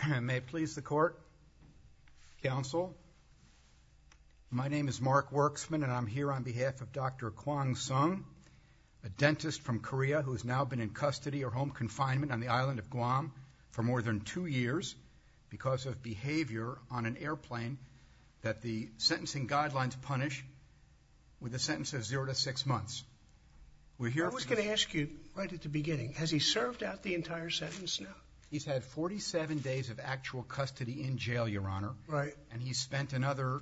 May it please the court, counsel. My name is Mark Worksman, and I'm here on behalf of Dr. Kwang Sung, a dentist from Korea who has now been in custody or home confinement on the island of Guam for more than 2 years because of behavior on an airplane that the sentencing guidelines punish with a sentence of 0 to 6 months. We're here. I was going to ask you right at the beginning, has he served out the entire sentence now? He's had 47 days of actual custody in jail, Your Honor. Right. And he's spent another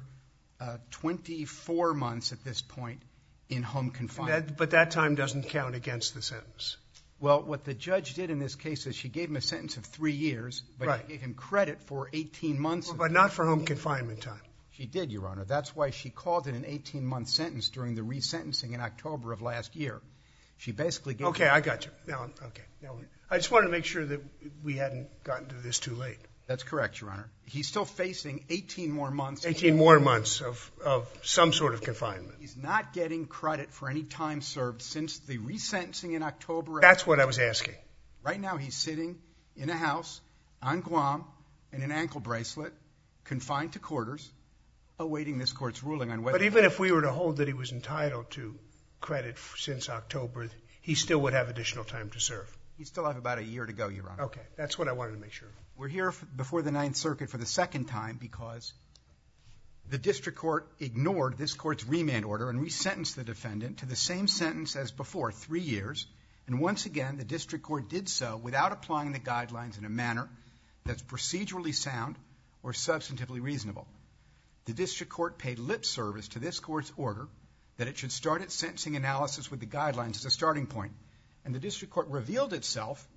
24 months at this point in home confinement. But that time doesn't count against the sentence. Well, what the judge did in this case is she gave him a sentence of 3 years, but Right. she gave him credit for 18 months. But not for home confinement time. She did, Your Honor. That's why she called it an 18-month sentence during the resentencing in October of last year. She basically gave Okay, I got you. Now, I just wanted to make sure that we hadn't gotten to this too late. That's correct, Your Honor. He's still facing 18 more months. 18 more months of some sort of confinement. He's not getting credit for any time served since the resentencing in October. That's what I was asking. Right now he's sitting in a house on Guam in an ankle bracelet, confined to quarters, awaiting this court's ruling on whether... But even if we were to hold that he was entitled to credit since October, he still would have additional time to serve. He'd still have about a year to go, Your Honor. Okay, that's what I wanted to make sure. We're here before the Ninth Circuit for the second time because the district court ignored this court's remand order and resentenced the defendant to the same sentence as before, 3 years. And once again, the district court did so without applying the guidelines in a manner that's procedurally sound or substantively reasonable. The district court paid lip service to this court's order that it should start its sentencing analysis with the guidelines as a starting point. And the district court revealed itself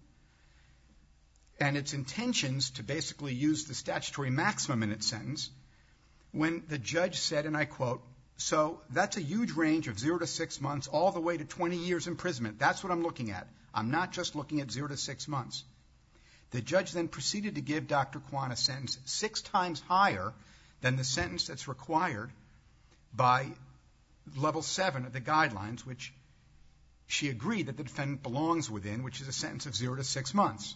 and its intentions to basically use the statutory maximum in its sentence when the judge said, and I quote, "So that's a huge range of 0 to 6 months all the way to 20 years imprisonment. That's what I'm looking at. I'm not just looking at 0 to 6 months." The judge then proceeded to give Dr. Kwon a sentence 6 times higher than the sentence that's required by level 7 of the guidelines, which she agreed that the defendant belongs within, which is a sentence of 0 to 6 months.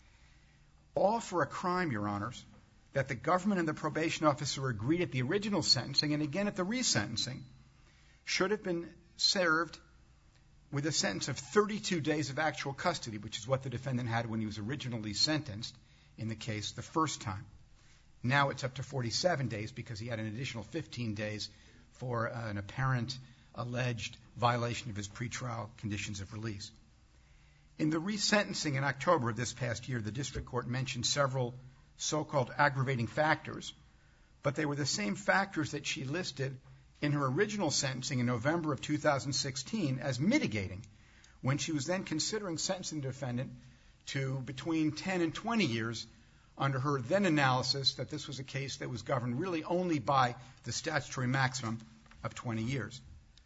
All for a crime, Your Honors, that the government and the probation officer agreed at the original sentencing and again at the resentencing should have been served with a sentence of 32 days of actual custody, which is what the defendant had when he was originally sentenced in the case the first time. Now it's up to 47 days because he had an additional 15 days for an apparent alleged violation of his pretrial conditions of release. In the resentencing in October of this past year, the district court mentioned several so-called aggravating factors, but they were the same factors that she listed in her original sentencing in November of 2016 as mitigating when she was then considering sentencing the defendant to between 10 and 20 years under her then analysis that this was a case that was governed really only by the statutory maximum of 20 years.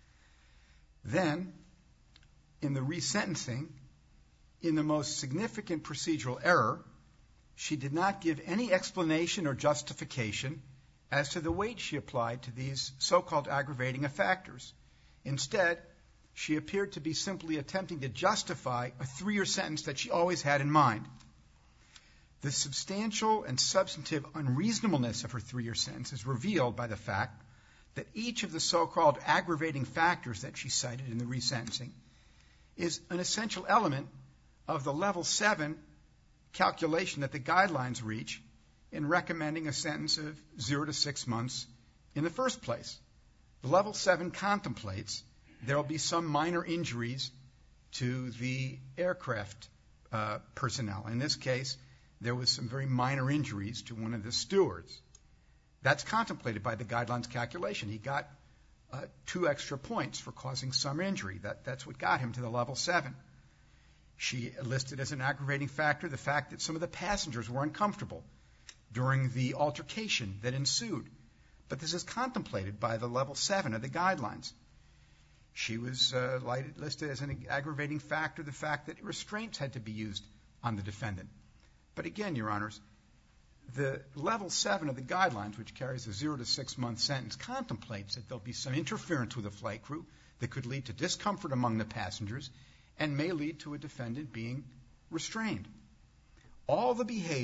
Then, in the resentencing, in the most significant procedural error, she did not give any explanation or justification as to the weight she applied to these so-called aggravating factors. Instead, she appeared to be simply attempting to justify a 3-year sentence that she always had in mind. The substantial and substantive unreasonableness of her 3-year sentence is revealed by the fact that each of the so-called aggravating factors that she cited in the resentencing is an essential element of the level 7 calculation that the guidelines reach in recommending a sentence of 0 to 6 months in the first place. The level 7 contemplates there will be some minor injuries to the aircraft personnel. In this case, there was some very minor injuries to one of the stewards. That's contemplated by the guidelines calculation. He got 2 extra points for causing some injury. That's what got him to the level 7. She listed as an aggravating factor the fact that some of the passengers were uncomfortable during the altercation that ensued. But this is contemplated by the level 7 of the guidelines. She was listed as an aggravating factor the fact that restraints had to be used on the defendant. But again, Your Honors, the level 7 of the guidelines, which carries a 0 to 6 month sentence, contemplates that there'll be some interference with the flight crew that could lead to discomfort among the passengers and may lead to a defendant being restrained. All the behavior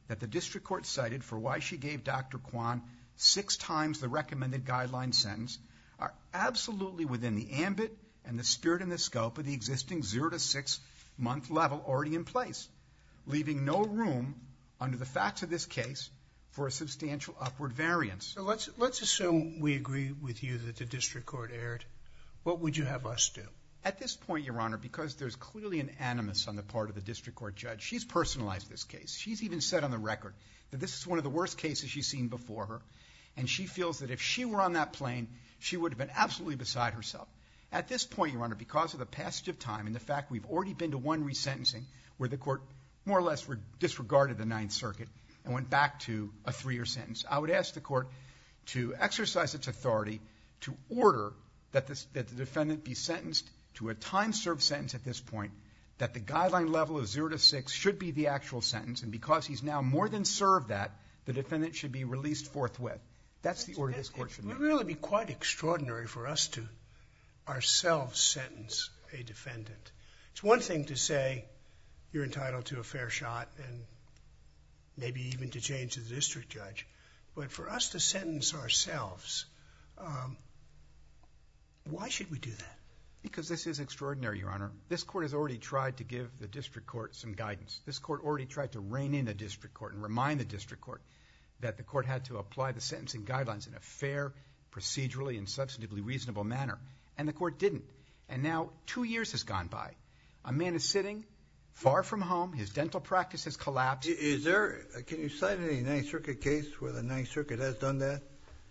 that the district court cited for why she gave Dr. Kwan 6 times the recommended guideline sentence are absolutely within the ambit and the spirit and the scope of the existing 0 to 6 month level already in place, leaving no room under the facts of this case for a substantial upward variance. So let's assume we agree with you that the district court erred. What would you have us do? At this point, Your Honor, because there's clearly an animus on the part of the district court judge, she's personalized this case. She's even said on the record that this is one of the worst cases she's seen before her, and she feels that if she were on that plane, she would have been absolutely beside herself. At this point, Your Honor, because of the passage of time and the fact we've already been to one resentencing where the court more or less disregarded the Ninth Circuit and went back to a 3-year sentence, I would ask the court to exercise its authority to order that the defendant be sentenced to a time-served sentence at this point, that the guideline level of 0 to 6 should be the actual sentence, and because he's now more than served that, the defendant should be released forthwith. That's the order this court should make. It would really be quite extraordinary for us to ourselves sentence a defendant. It's one thing to say you're entitled to a fair shot and maybe even to change the district judge, but for us to sentence ourselves, why should we do that? Because this is extraordinary, Your Honor. This court has already tried to give the district court some guidance. This court already tried to rein in the district court and remind the district court that the court had to apply the sentencing guidelines in a fair, procedurally, and substantively reasonable manner. And the court didn't. And now 2 years has gone by. A man is sitting far from home. His dental practice has collapsed. Can you cite any Ninth Circuit case where the Ninth Circuit has done that?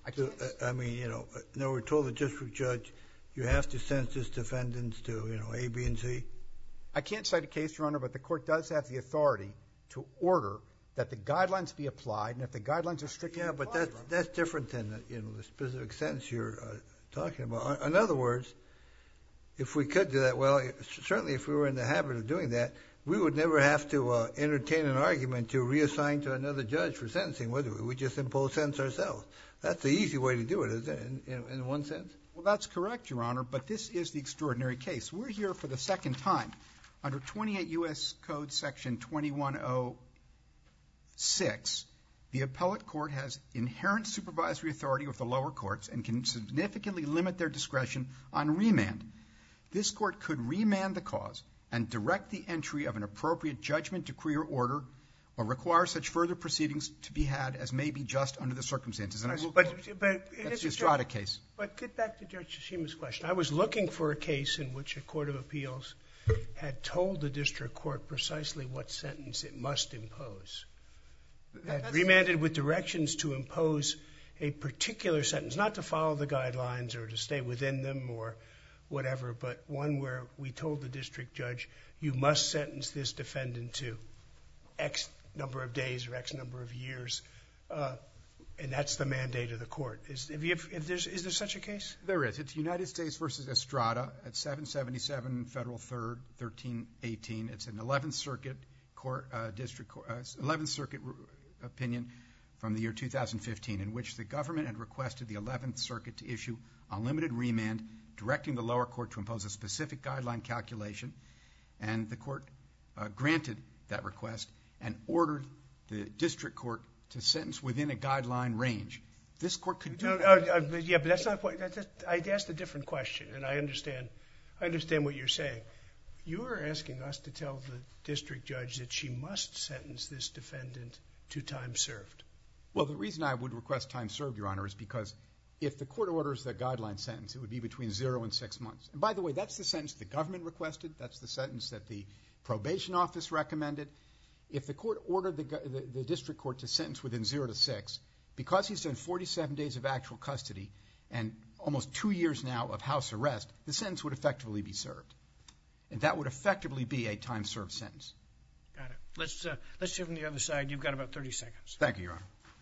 We told the district judge, you have to sentence this defendant to, A, B, and C. I can't cite a case, Your Honor, but the court does have the authority to order that the guidelines be applied, and if the guidelines are strictly applied... Yeah, but that's different than the specific sentence you're talking about. In other words, if we could do that, well, certainly if we were in the habit of doing that, we would never have to entertain an argument to reassign to another judge for sentencing, would we? We just impose sentence ourselves. That's the easy way to do it, isn't it, in one sense? Well, that's correct, Your Honor, but this is the extraordinary case. We're here for the second time. Under 28 U.S. Code Section 2106, the appellate court has inherent supervisory authority with the lower courts and can significantly limit their discretion on remand. This court could remand the cause and direct the entry of an appropriate judgment, decree, or order, or require such further proceedings to be had as may be just under the circumstances. And that's the Estrada case. But get back to Judge Tshishima's question. I was looking for a case in which a court of appeals had told the district court precisely what sentence it must impose. Had remanded with directions to impose a particular sentence, not to follow the guidelines or to stay within them or whatever, but one where we told the district judge, you must sentence this defendant to X number of days or X number of years, and that's the mandate of the court. Is there such a case? There is. It's United States v. Estrada at 777 Federal 3rd, 1318. It's an 11th Circuit opinion from the year 2015 in which the government had requested the 11th Circuit to issue unlimited remand, directing the lower court to impose a specific guideline calculation, and the court granted that request and ordered the district court to sentence within a guideline range. This court could do that. Yeah, but that's not what I asked a different question, and I understand what you're saying. You are asking us to tell the district judge that she must sentence this defendant to time served. Well, the reason I would request time served, Your Honor, is because if the court orders the guideline sentence, it would be between 0 and 6 months. And by the way, that's the sentence the government requested. That's the sentence that the probation office recommended. If the court ordered the district court to sentence within 0 to 6, because he's done 47 days of actual custody and almost 2 years now of house arrest, the sentence would effectively be served. And that would effectively be a time-served sentence. Got it. Let's hear from the other side. You've got about 30 seconds. Thank you, Your Honor.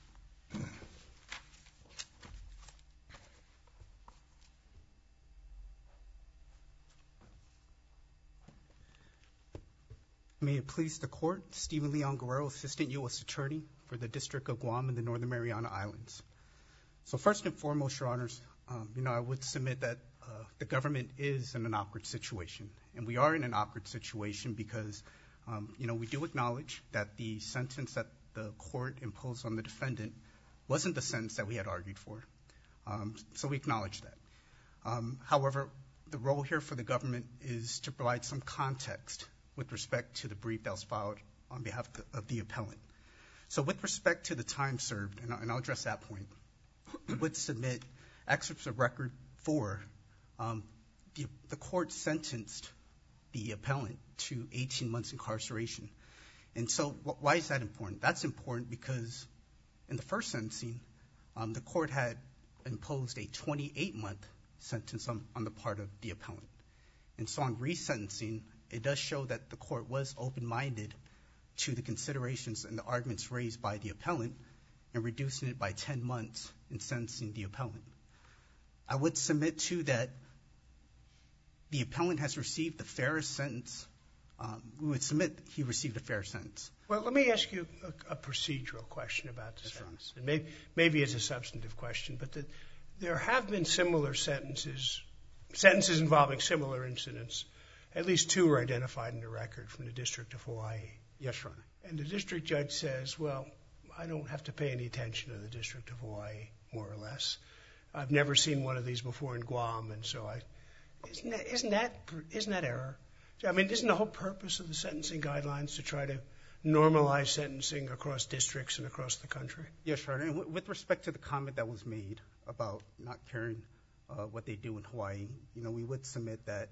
May it please the Court, Stephen Leon Guerrero, Assistant U.S. Attorney for the District of Guam and the Northern Mariana Islands. So first and foremost, Your Honors, I would submit that the government is in an awkward situation. And we are in an awkward situation because, we do acknowledge that the sentence that the court imposed on the defendant wasn't the sentence that we had argued for. So we acknowledge that. However, the role here for the government is to provide some context with respect to the brief that was filed on behalf of the appellant. So with respect to the time served, and I'll address that point, we would submit excerpts of record 4. The court sentenced the appellant to 18 months incarceration. And so why is that important? That's important because in the first sentencing, the court had imposed a 28-month sentence on the part of the appellant. And so on resentencing, it does show that the court was open-minded to the considerations and the arguments raised by the appellant and reducing it by 10 months in sentencing the appellant. I would submit, too, that the appellant has received the fairest sentence. We would submit he received a fair sentence. Well, let me ask you a procedural question about the sentence. And maybe it's a substantive question, but there have been similar sentences involving similar incidents. At least 2 are identified in the record from the District of Hawaii. Yes, Your Honor. And the district judge says, well, I don't have to pay any attention to the District of Hawaii, more or less. I've never seen one of these before in Guam, and so isn't that error? I mean, isn't the whole purpose of the sentencing guidelines to try to normalize sentencing across districts and across the country? Yes, Your Honor. And with respect to the comment that was made about not caring what they do in Hawaii, we would submit that,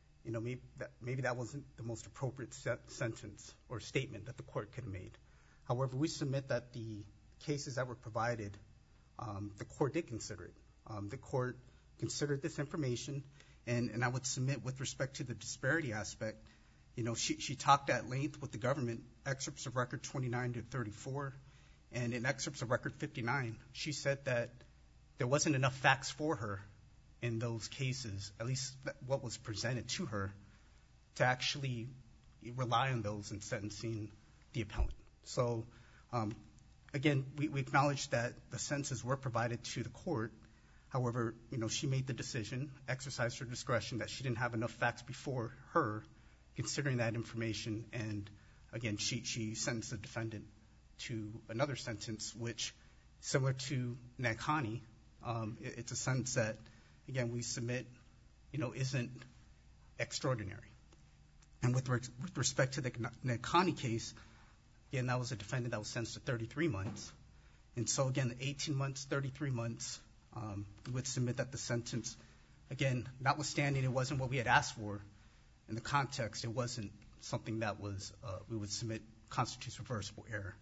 maybe that wasn't the most appropriate sentence or statement that the court could have made. However, we submit that the cases that were provided, the court did consider it. The court considered this information, and I would submit with respect to the disparity aspect, she talked at length with the government, excerpts of record 29 to 34, and in excerpts of record 59, she said that there wasn't enough facts for her in those cases, at least what was presented to her, to actually rely on those in sentencing the appellant. So, again, we acknowledge that the sentences were provided to the court. However, she made the decision, exercised her discretion, that she didn't have enough facts before her, considering that information, and, again, she sentenced the defendant to another sentence, which, similar to Nankani, it's a sentence that, again, we submit, isn't extraordinary. And with respect to the Nankani case, again, that was a defendant that was sentenced to 33 months. And so, again, 18 months, 33 months, we would submit that the sentence, again, notwithstanding it wasn't what we had asked for, in the context, it wasn't something that was, we would submit constitutes reversible error.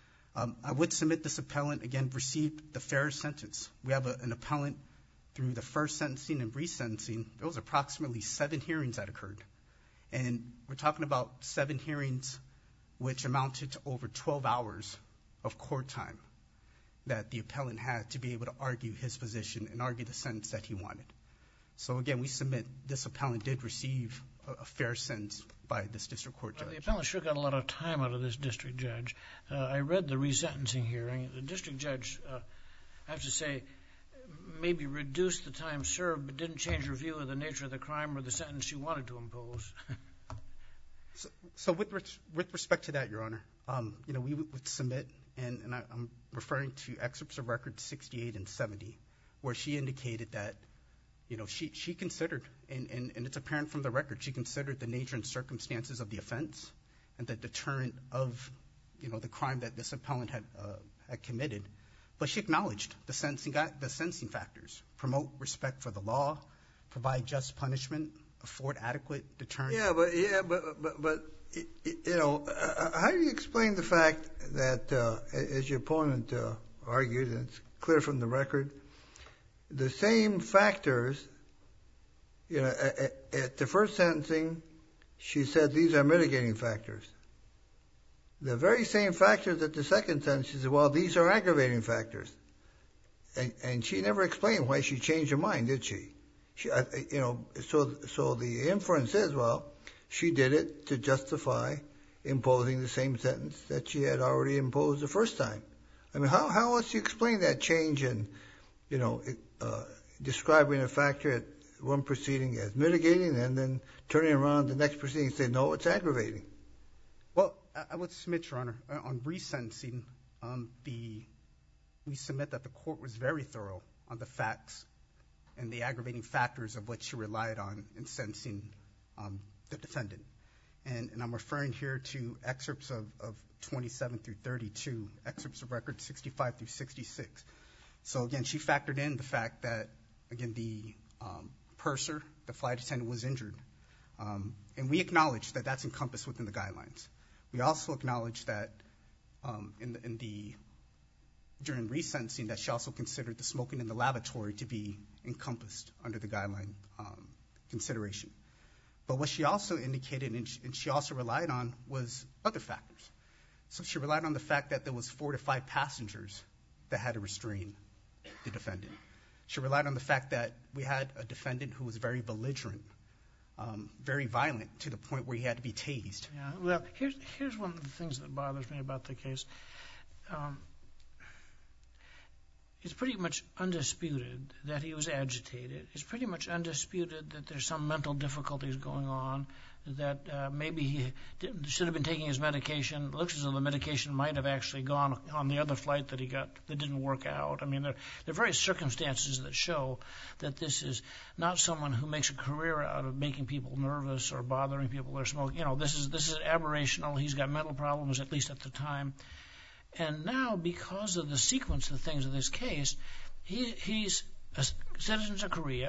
I would submit this appellant, again, received the fairest sentence. We have an appellant through the first sentencing and resentencing. There was approximately 7 hearings that occurred. And we're talking about 7 hearings which amounted to over 12 hours of court time that the appellant had to be able to argue his position and argue the sentence that he wanted. So, again, we submit this appellant did receive a fair sentence by this district court judge. The appellant sure got a lot of time out of this district judge. I read the resentencing hearing. The district judge, I have to say, maybe reduced the time served, but didn't change her view of the nature of the crime or the sentence she wanted to impose. So with respect to that, Your Honor, we would submit, and I'm referring to excerpts of records 68 and 70, where she indicated that, she considered, and it's apparent from the record, she considered the nature and circumstances of the offense and the deterrent of, the crime that this appellant had committed. But she acknowledged the sentencing factors: promote respect for the law, provide just punishment, afford adequate deterrent. But how do you explain the fact that, as your opponent argued, and it's clear from the record, the same factors, at the first sentencing, she said these are mitigating factors. The very same factors at the second sentence, she said, well, these are aggravating factors. And she never explained why she changed her mind, did she? So the inference is, well, she did it to justify imposing the same sentence that she had already imposed the first time. I mean, how else do you explain that change in, describing a factor at one proceeding as mitigating and then turning around the next proceeding and saying, no, it's aggravating? Well, I would submit, Your Honor, on resentencing, we submit that the court was very thorough on the facts and the aggravating factors of what she relied on in sentencing the defendant. And I'm referring here to excerpts of 27 through 32, excerpts of record 65 through 66. So, again, she factored in the fact that, again, the purser, the flight attendant, was injured. And we acknowledge that that's encompassed within the guidelines. We also acknowledge that during resentencing that she also considered the smoking in the lavatory to be encompassed under the guideline consideration. But what she also indicated and she also relied on was other factors. So she relied on the fact that there was 4 to 5 passengers that had to restrain the defendant. She relied on the fact that we had a defendant who was very belligerent, very violent, to the point where he had to be tased. Yeah, well, here's one of the things that bothers me about the case. It's pretty much undisputed that he was agitated. It's pretty much undisputed that there's some mental difficulties going on, that maybe he should have been taking his medication. It looks as though the medication might have actually gone on the other flight that he got that didn't work out. I mean, there are various circumstances that show that this is not someone who makes a career out of making people nervous or bothering people or smoking. You know, this is aberrational. He's got mental problems, at least at the time. And now, because of the sequence of things in this case, he's a citizen of Korea.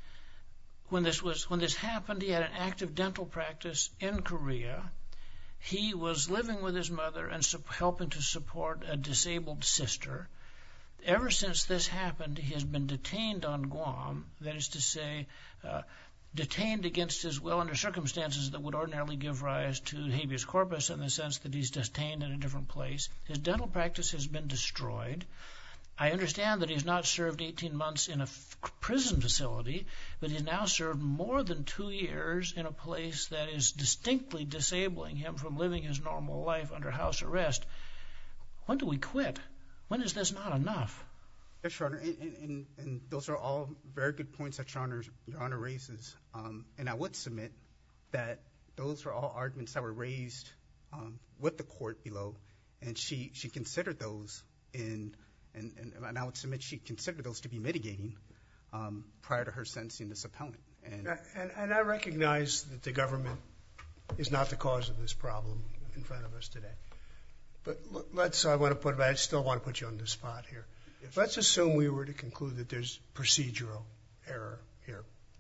When this happened, he had an active dental practice in Korea. He was living with his mother and helping to support a disabled sister. Ever since this happened, he has been detained on Guam, that is to say, detained against his will under circumstances that would ordinarily give rise to habeas corpus, in the sense that he's detained in a different place. His dental practice has been destroyed. I understand that he's not served 18 months in a prison facility, but he's now served more than 2 years in a place that is distinctly disabling him from living his normal life under house arrest. When do we quit? When is this not enough? Yes, Your Honor, and those are all very good points that Your Honor raises. And I would submit that those are all arguments that were raised with the court below, and she considered those and I would submit she considered those to be mitigating prior to her sentencing this appellant. And I recognize that the government is not the cause of this problem in front of us today. But I still want to put you on the spot here. Let's assume we were to conclude that there's procedural error here.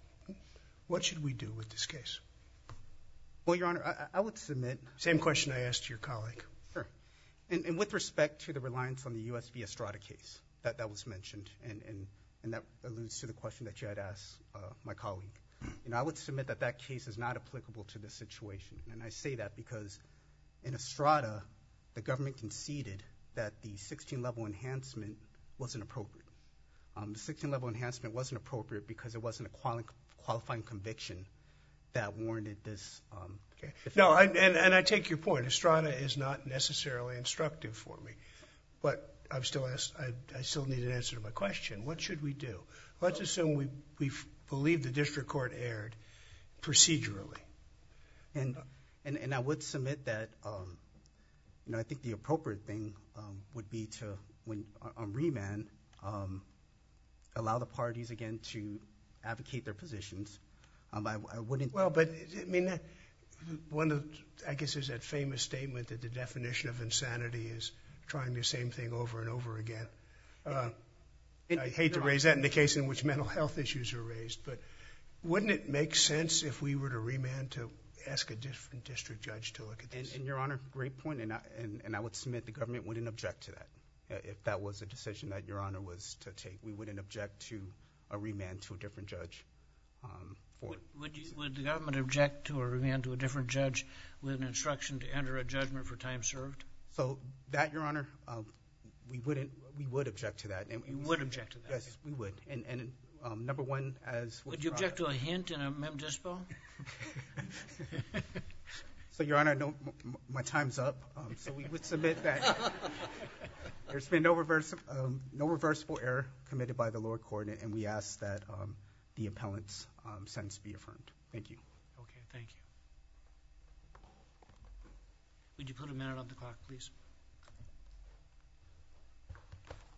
What should we do with this case? Well, Your Honor, I would submit... Same question I asked your colleague. Sure. And with respect to the reliance on the U.S. v. Estrada case that was mentioned, and that alludes to the question that you had asked my colleague, I would submit that case is not applicable to this situation. And I say that because in Estrada, the government conceded that the 16-level enhancement wasn't appropriate. The 16-level enhancement wasn't appropriate because it wasn't a qualifying conviction that warranted this. Okay. No, and I take your point. Estrada is not necessarily instructive for me. But I still need an answer to my question. What should we do? Let's assume we believe the district court erred procedurally. And I would submit that I think the appropriate thing would be to, on remand, allow the parties again to advocate their positions. I wouldn't. Well, but I mean, I guess there's that famous statement that the definition of insanity is trying the same thing over and over again. I hate to raise that in the case in which mental health issues are raised, but wouldn't it make sense if we were to remand to ask a different district judge to look at this? And Your Honor, great point, and I would submit the government wouldn't object to that. If that was a decision that Your Honor was to take, we wouldn't object to a remand to a different judge. Would the government object to a remand to a different judge with an instruction to enter a judgment for time served? So that, Your Honor, we would object to that. You would object to that? Yes, we would. And number one, as would you object to a hint in a mem dispo? So, Your Honor, no, my time's up. So we would submit that there's been no reversible error committed by the lower court, and we ask that the appellant's sentence be affirmed. Thank you. Okay, thank you. Would you put a minute on the clock, please?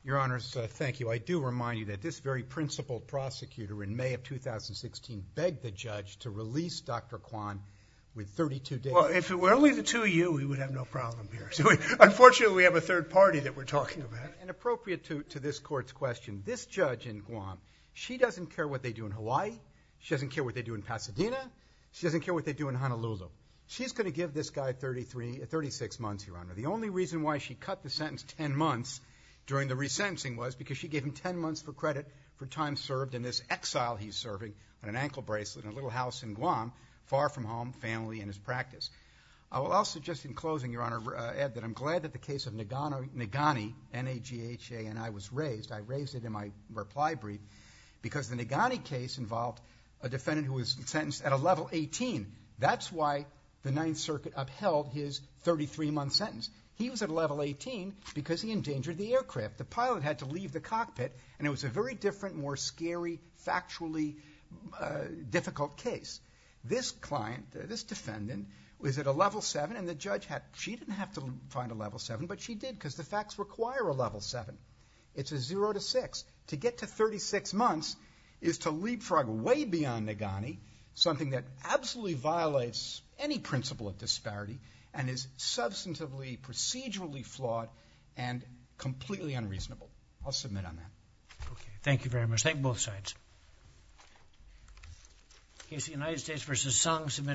Your Honors, thank you. I do remind you that this very principled prosecutor in May of 2016 begged the judge to release Dr. Kwan with 32 days. Well, if it were only the two of you, we would have no problem here. So unfortunately, we have a third party that we're talking about. And appropriate to this court's question, this judge in Guam, she doesn't care what they do in Hawaii. She doesn't care what they do in Pasadena. She doesn't care what they do in Honolulu. She's going to give this guy 36 months, Your Honor. The only reason why she cut the sentence 10 months during the resentencing was because she gave him 10 months for credit for time served in this exile he's serving on an ankle bracelet in a little house in Guam, far from home, family, and his practice. I will also, just in closing, Your Honor, add that I'm glad that the case of Nagani, N-A-G-H-A-N-I, was raised. I raised it in my reply brief because the Nagani case involved a defendant who was sentenced at a level 18. That's why the Ninth Circuit upheld his 33-month sentence. He was at a level 18 because he endangered the aircraft. The pilot had to leave the cockpit, and it was a very different, more scary, factually difficult case. This client, this defendant, was at a level 7, and the judge she didn't have to find a level 7, but she did because the facts require a level 7. It's a 0 to 6. To get to 36 months is to leapfrog way beyond Nagani, something that absolutely violates any principle of disparity and is substantively, procedurally flawed and completely unreasonable. I'll submit on that. Okay. Thank you very much. Thank both sides. Case of United States versus Sung, submitted.